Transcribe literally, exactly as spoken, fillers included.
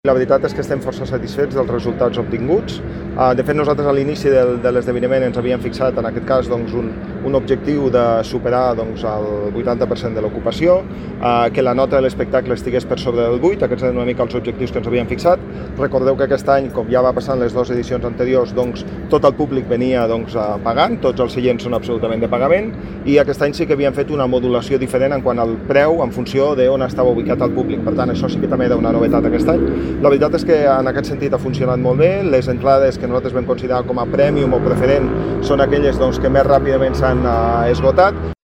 La veritat és que estem força satisfets dels resultats obtinguts. De fet, nosaltres a l'inici de l'esdeveniment ens havíem fixat, en aquest cas, doncs, un, un objectiu de superar doncs, el vuitanta per cent de l'ocupació, que la nota de l'espectacle estigués per sobre del vuit, aquests eren una mica els objectius que ens havíem fixat. Recordeu que aquest any, com ja va passar en les dues edicions anteriors, doncs, tot el públic venia doncs, pagant, tots els seients són absolutament de pagament, i aquest any sí que havíem fet una modulació diferent en quant al preu en funció d'on estava ubicat el públic. Per tant, això sí que també era una novetat aquest any. La veritat és que en aquest sentit ha funcionat molt bé. Les entrades que nosaltres vam considerar com a premium o preferent són aquelles doncs, que més ràpidament s'han eh, esgotat.